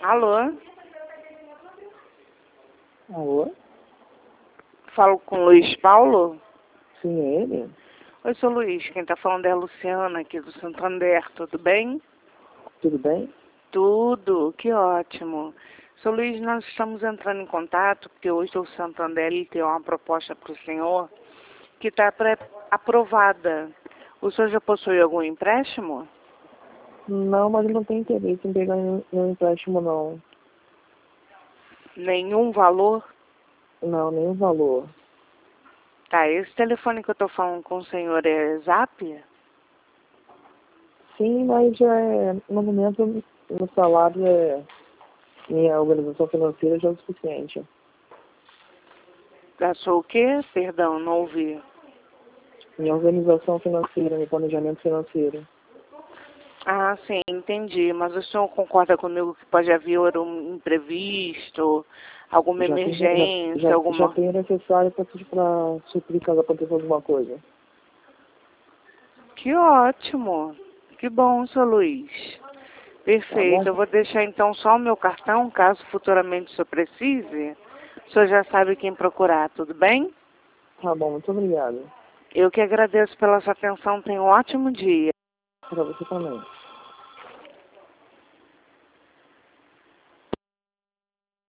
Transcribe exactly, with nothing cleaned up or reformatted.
Alô? Alô? Falo com o Luiz Paulo? Sim, é ele? Oi, sou Luiz. Quem tá falando é a Luciana, aqui do Santander. Tudo bem? Tudo bem? Tudo. Que ótimo. Seu Luiz, nós estamos entrando em contato porque hoje o Santander ele tem uma proposta para o senhor que está aprovada. O senhor já possui algum empréstimo? Não, mas eu não tenho interesse em pegar nenhum empréstimo, não. Nenhum valor? Não, nenhum valor. Tá, esse telefone que eu tô falando com o senhor é Zap? Sim, mas é, no momento meu salário é minha organização financeira já é o suficiente. Gastou o quê? Perdão, não ouvi. Minha organização financeira, meu planejamento financeiro. Ah, sim, entendi. Mas o senhor concorda comigo que pode haver um imprevisto, alguma Já tem, já, emergência, já, já alguma... tenho o necessário para suprir caso aconteça alguma coisa. Que ótimo. Que bom, seu Luiz. Tá Perfeito. bom? Eu vou deixar então só o meu cartão, caso futuramente o senhor precise. O senhor já sabe quem procurar, tudo bem? Tá bom, muito obrigado. Eu que agradeço pela sua atenção. Tenha um ótimo dia. Para você também.